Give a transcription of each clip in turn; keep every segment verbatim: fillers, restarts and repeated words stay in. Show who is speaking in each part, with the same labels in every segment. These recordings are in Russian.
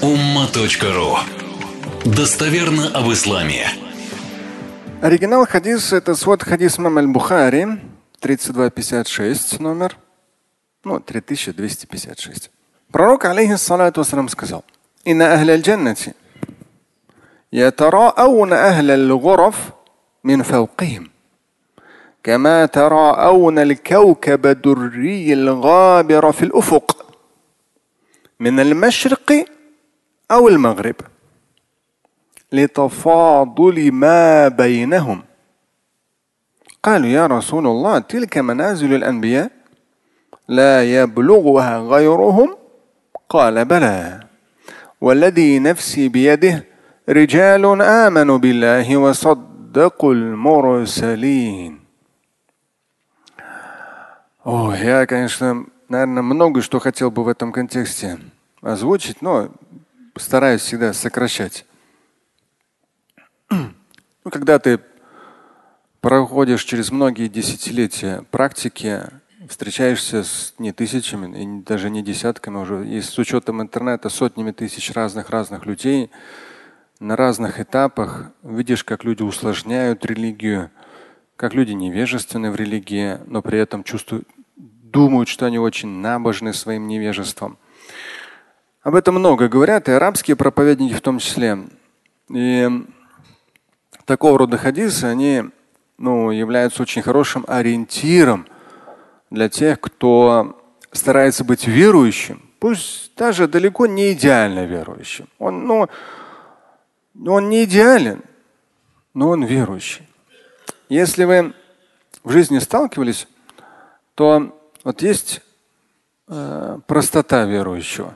Speaker 1: Умма.ру. Достоверно об исламе.
Speaker 2: Оригинал хадиса — это свод хадис имама аль-Бухари, тридцать два пятьдесят шесть номер, ну, три тысячи двести пятьдесят шесть. Пророк, алейхиссалату вассалам, сказал: «Инна ахля аль-джаннати ятараауна ахля аль-гураф мин фауқихим, кама тараауна аль-каукаба дурри аль-габира фи аль-уфук, мин аль-машриқи ау аль-магриб, لتفاضل ما بينهم. قالوا يا رسول الله تلك منازل الأنبياء لا يبلغها غيرهم؟ قال بلى والذي نفسي بيده رجال آمنوا بالله وصدقوا المرسلين». О, я, конечно, наверное, много что хотел бы в этом контексте озвучить, но стараюсь всегда сокращать. Ну, когда ты проходишь через многие десятилетия практики, встречаешься с не тысячами, и даже не десятками уже, и с учетом интернета сотнями тысяч разных-разных людей на разных этапах, видишь, как люди усложняют религию, как люди невежественны в религии, но при этом чувствуют, думают, что они очень набожны своим невежеством. Об этом много говорят, и арабские проповедники в том числе. И такого рода хадисы, они ну, являются очень хорошим ориентиром для тех, кто старается быть верующим, пусть даже далеко не идеально верующим. Он, ну, он не идеален, но он верующий. Если вы в жизни сталкивались, то вот есть э, простота верующего.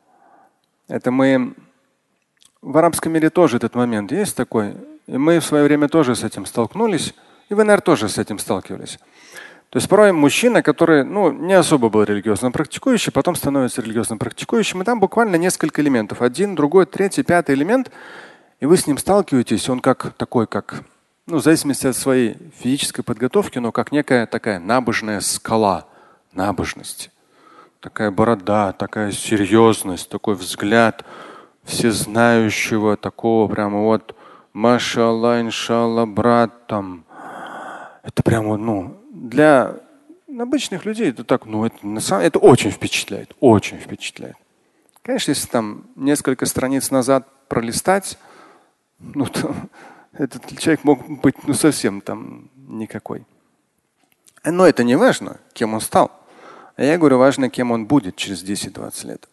Speaker 2: Это мы в арабском мире тоже этот момент есть такой. И мы в свое время тоже с этим столкнулись. И вы, наверное, тоже с этим сталкивались. То есть порой мужчина, который ну, не особо был религиозно практикующий, потом становится религиозно практикующим. И там буквально несколько элементов. Один, другой, третий, пятый элемент. И вы с ним сталкиваетесь. Он как такой, как, ну, в зависимости от своей физической подготовки, но как некая такая набожная скала набожности. Такая борода, такая серьезность, такой взгляд всезнающего, такого прямо вот машалла, иншалла, брат там. Это прямо, ну, для обычных людей это так, ну, это, на самом, это очень впечатляет, очень впечатляет. Конечно, если там несколько страниц назад пролистать, ну, то этот человек мог быть ну, совсем там никакой. Но это не важно, кем он стал. А я говорю, важно, кем он будет через десять-двадцать лет.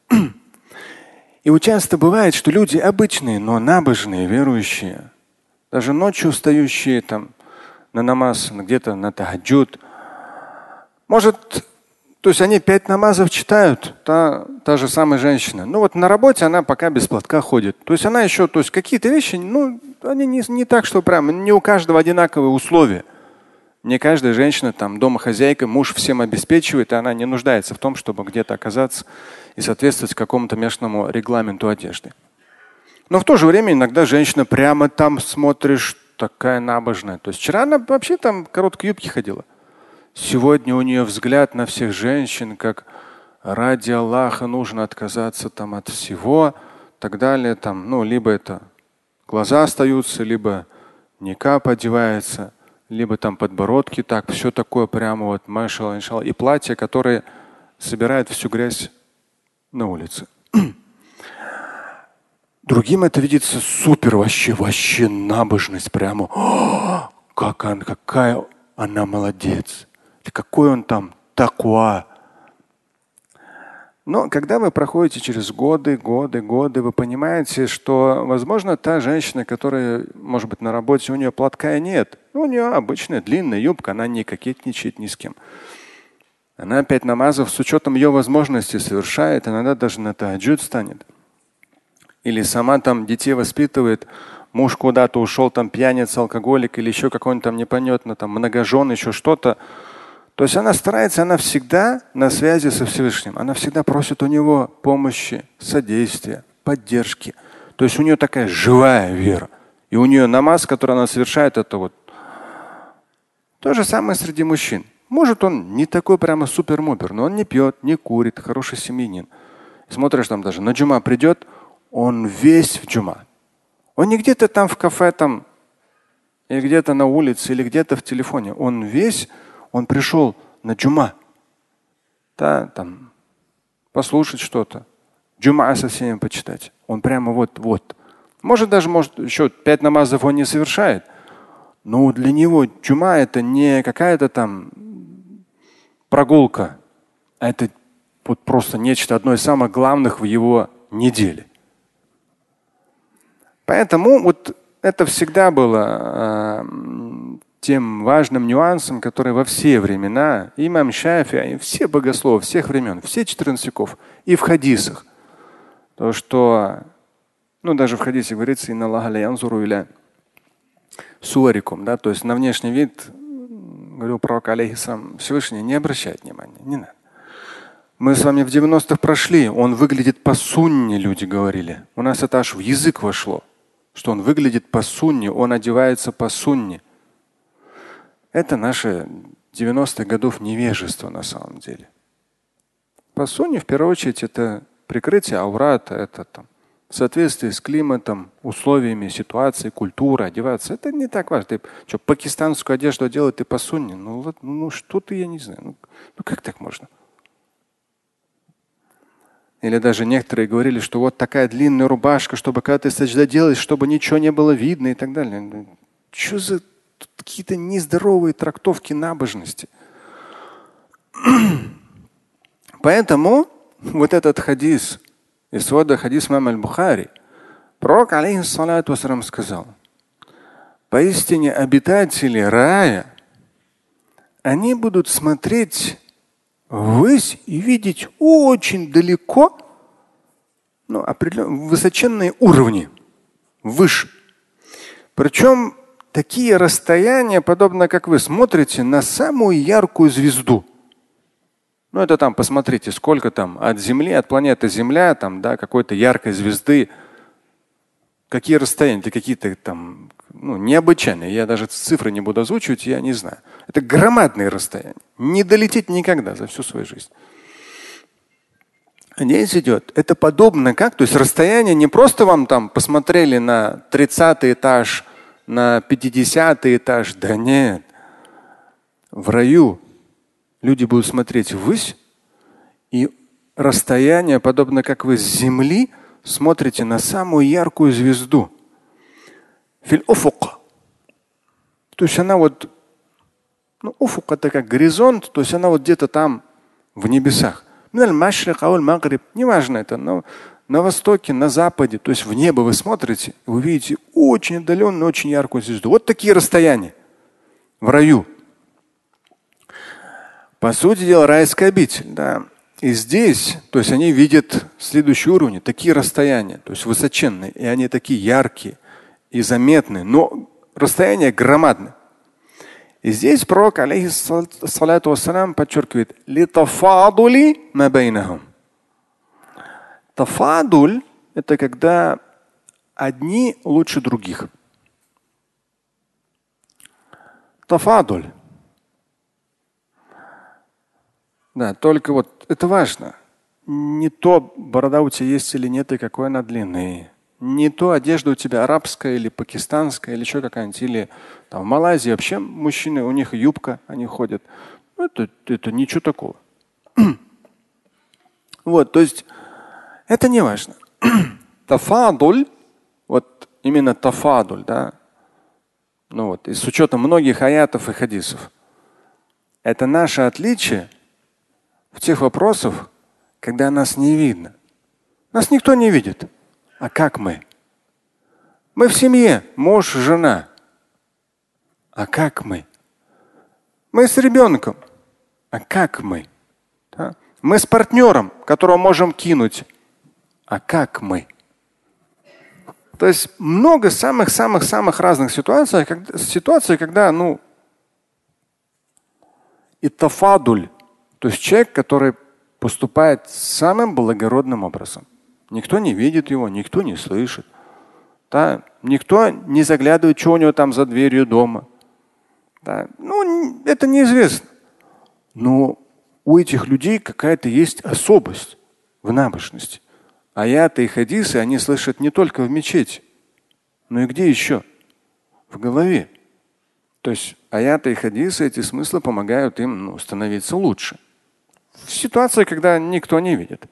Speaker 2: И часто бывает, что люди обычные, но набожные, верующие, даже ночью встающие там на намаз, где-то на тахаджуд, может, то есть они пять намазов читают, та, та же самая женщина. Ну вот на работе она пока без платка ходит. То есть она еще, то есть какие-то вещи, ну, они не, не так, что прям, не у каждого одинаковые условия. Не каждая женщина там домохозяйка, муж всем обеспечивает, и она не нуждается в том, чтобы где-то оказаться и соответствовать какому-то местному регламенту одежды. Но в то же время иногда женщина прямо там смотришь, такая набожная. То есть вчера она вообще там в короткой юбке ходила. Сегодня у нее взгляд на всех женщин, как ради Аллаха нужно отказаться там от всего, так далее. Там, ну, либо это глаза остаются, либо никап одевается, либо там подбородки, так, все такое прямо вот машалла, иншалла. И платье, которое собирает всю грязь на улице. Другим это видится супер вообще, вообще набожность прямо. О, как она, какая она молодец. Какой он там таква. Но когда вы проходите через годы, годы, годы, вы понимаете, что, возможно, та женщина, которая, может быть, на работе, у нее платка нет. У нее обычная длинная юбка, она не кокетничает ни с кем. Она пять намазов с учетом ее возможностей совершает, иногда даже на тахаджуд станет. Или сама там детей воспитывает, муж куда-то ушел, там пьяница, алкоголик или еще какой-нибудь там непонятно, там многожен, еще что-то. То есть она старается, она всегда на связи со Всевышним. Она всегда просит у него помощи, содействия, поддержки. То есть у нее такая живая вера. И у нее намаз, который она совершает, это вот то же самое среди мужчин. Может, он не такой прямо супер-мупер, но он не пьет, не курит, хороший семьянин. Смотришь, там даже на джума придет, он весь в джума. Он не где-то там в кафе, там, или где-то на улице, или где-то в телефоне. Он весь, он пришел на джума. Да, там, послушать что-то. Джума со всеми почитать. Он прямо вот-вот. Может, даже может, еще пять намазов он не совершает. Но для него джума это не какая-то там прогулка, а это вот просто нечто одно из самых главных в его неделе. Поэтому вот это всегда было э, тем важным нюансом, который во все времена имам Шафи'и, все богословы всех времен, все четырнадцать веков и в хадисах. То, что, ну даже в хадисе говорится, инна Аллаха ля янзуру иля суарикум, да, то есть на внешний вид, говорил пророк алейхиссалам, Всевышний не обращает внимания, не надо. Мы с вами в девяностых прошли, он выглядит по сунне, люди говорили. У нас это аж в язык вошло, что он выглядит по сунне, он одевается по сунне. Это наше девяностых годов невежество на самом деле. По сунне, в первую очередь, это прикрытие аурата, это там, в соответствии с климатом, условиями, ситуацией, культурой одеваться. Это не так важно. Ты что, пакистанскую одежду одел, ты по сунне? Ну, вот, ну что ты, я не знаю. Ну, ну как так можно? Или даже некоторые говорили, что вот такая длинная рубашка, чтобы когда ты саджда делаешь, чтобы ничего не было видно и так далее. Что за какие-то нездоровые трактовки набожности? Поэтому вот этот хадис, из свода хадис имама аль-Бухари, пророк алейхиссалату вассалям сказал: поистине обитатели рая, они будут смотреть ввысь и видеть очень далеко, ну, определенные высоченные уровни, выше. Причем такие расстояния, подобно как вы смотрите на самую яркую звезду. Ну, это там, посмотрите, сколько там от Земли, от планеты Земля, там, да, какой-то яркой звезды. Какие расстояния, это какие-то там, ну, необычайные. Я даже цифры не буду озвучивать, я не знаю. Это громадные расстояния. Не долететь никогда за всю свою жизнь. Здесь идет. Это подобно как? То есть расстояние не просто вам там посмотрели на тридцатый этаж, на пятидесятый этаж. Да нет. В раю люди будут смотреть ввысь, и расстояние, подобно как вы с земли смотрите на самую яркую звезду. Филь уфук. То есть она вот, ну, уфук это как горизонт, то есть она вот где-то там в небесах. Неважно это, но на востоке, на западе, то есть в небо вы смотрите, вы видите очень отдаленную, очень яркую звезду. Вот такие расстояния в раю. По сути дела, райская обитель, да. И здесь, то есть они видят следующие уровни, такие расстояния, то есть высоченные, и они такие яркие и заметные, но расстояние громадное. И здесь пророк, алейхиссалату вассалям, подчеркивает: литафадули ма байнахум. Тафадуль – это когда одни лучше других. Тафадуль. Да, только вот это важно. Не то, борода у тебя есть или нет, и какой она длины. Не то, одежда у тебя арабская или пакистанская, или еще какая-нибудь. Или там, в Малайзии вообще мужчины, у них юбка, они ходят. Это, это ничего такого. Вот, то есть это не важно. Тафадуль, вот именно тафадуль, да. Ну вот, и с учетом многих аятов и хадисов. Это наше отличие в тех вопросах, когда нас не видно. Нас никто не видит. А как мы? Мы в семье, муж, жена. А как мы? Мы с ребенком. А как мы? Да? Мы с партнером, которого можем кинуть. А как мы? То есть много самых-самых-самых разных ситуаций, когда, ситуаций, когда, ну, и тафадуль. То есть человек, который поступает самым благородным образом. Никто не видит его, никто не слышит. Да? Никто не заглядывает, что у него там за дверью дома. Да? Ну, это неизвестно. Но у этих людей какая-то есть особость в набожности. аяты и хадисы они слышат не только в мечети, но и где еще? В голове. То есть аяты и хадисы, эти смыслы помогают им ну, становиться лучше. В ситуации, когда никто не видит.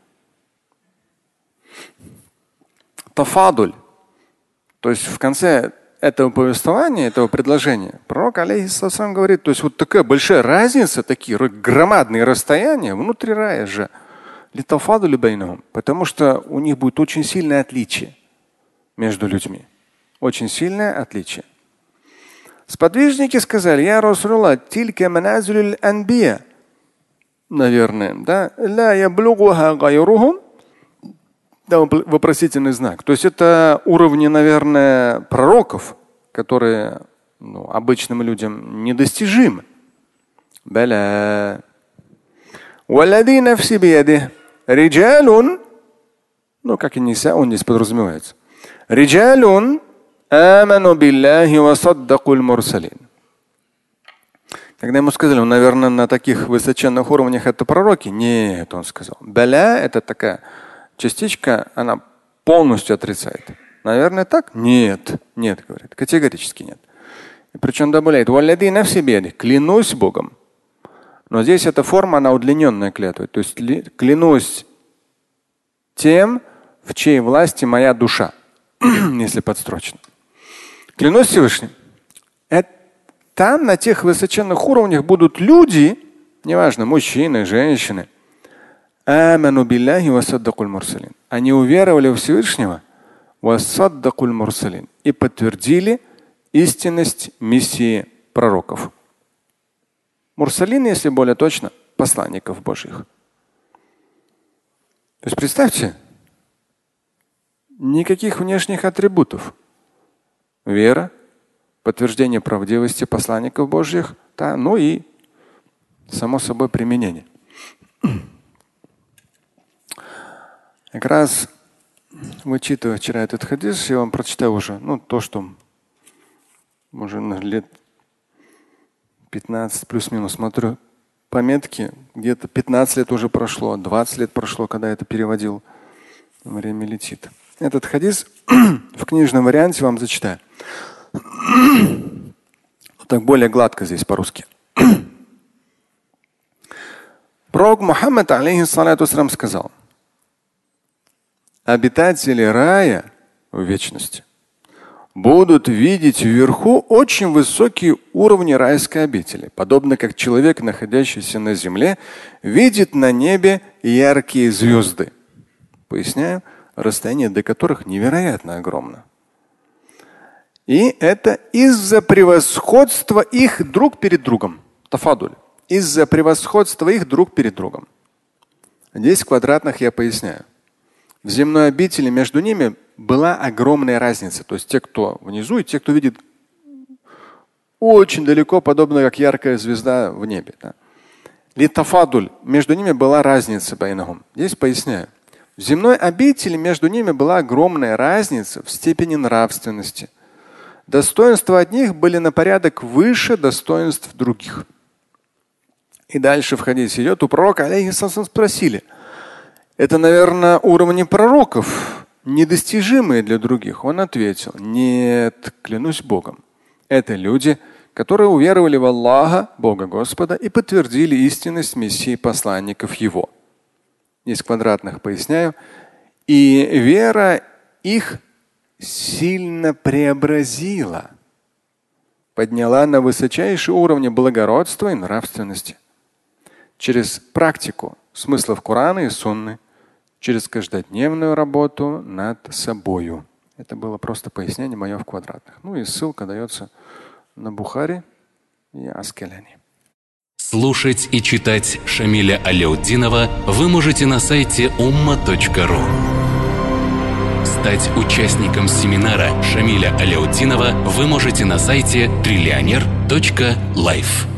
Speaker 2: Тафадуль. То есть в конце этого повествования, этого предложения, пророк алейхиссалам говорит, то есть вот такая большая разница, такие громадные расстояния внутри рая же. Потому что у них будет очень сильное отличие между людьми. Очень сильное отличие. Сподвижники сказали: Я Расулуллах, тилька маназилюль анбия. Наверное, да? Ла яблугуха гайрухум. Да, вопросительный знак. То есть это уровни, наверное, пророков, которые ну, обычным людям недостижимы. Баля. Валади нафси биядих. Риджалун. Ну, как и Ниса, он здесь подразумевается. Риджалун аману биллахи ва саддакуль мурсалин. Когда ему сказали, ну, наверное, на таких высоченных уровнях это пророки. Нет, он сказал. Баля это такая частичка, она полностью отрицает. Наверное, так? Нет. Нет, говорит. Категорически нет. И причем добавляет, валяди нафси биядих, клянусь Богом. Но здесь эта форма, она удлиненная клятва. То есть клянусь тем, в чьей власти моя душа, если подстрочно. Клянусь Всевышним. Там на тех высоченных уровнях будут люди, неважно, мужчины, женщины, аману биллахи ва саддакуль мурсалин. Они уверовали в Всевышнего ва саддакуль мурсалин и подтвердили истинность миссии пророков. Мурсалин, если более точно, посланников Божьих. То есть представьте, никаких внешних атрибутов. Вера, подтверждение правдивости посланников Божьих, да, ну и само собой применение. Как раз вычитывая вчера этот хадис, я вам прочитаю уже, ну, то, что уже лет пятнадцать плюс-минус смотрю пометки, где-то пятнадцать лет уже прошло, двадцать лет прошло, когда я это переводил. Время летит. Этот хадис в книжном варианте вам зачитаю. Так более гладко здесь по-русски. Пророк Мухаммад алейхиссалату вассалям сказал: обитатели рая в вечности будут видеть вверху очень высокие уровни райской обители, подобно как человек, находящийся на земле, видит на небе яркие звезды. Поясняю, расстояние до которых невероятно огромно. И это из-за превосходства их друг перед другом. Тафадуль. Из-за превосходства их друг перед другом. Здесь в квадратных я поясняю. В земной обители между ними была огромная разница. То есть те, кто внизу, и те, кто видит очень далеко, подобно как яркая звезда в небе. Да. Литафадуль. Между ними была разница. Здесь поясняю. В земной обители между ними была огромная разница в степени нравственности. Достоинства одних были на порядок выше достоинств других. И дальше в хадисе идет, у пророка алейхиссалам спросили: это, наверное, уровни пророков, недостижимые для других? Он ответил: нет, клянусь Богом. Это люди, которые уверовали в Аллаха, Бога Господа, и подтвердили истинность миссии посланников Его. Из квадратных поясняю. И вера их сильно преобразила, подняла на высочайшие уровни благородства и нравственности. Через практику смыслов Корана и Сунны, через каждодневную работу над собою. Это было просто пояснение мое в квадратных. Ну и ссылка дается на Бухари и Аскаляни.
Speaker 1: Слушать и читать Шамиля Аляутдинова вы можете на сайте умма точка ру. Стать участником семинара Шамиля Аляутдинова вы можете на сайте триллионер точка лайф.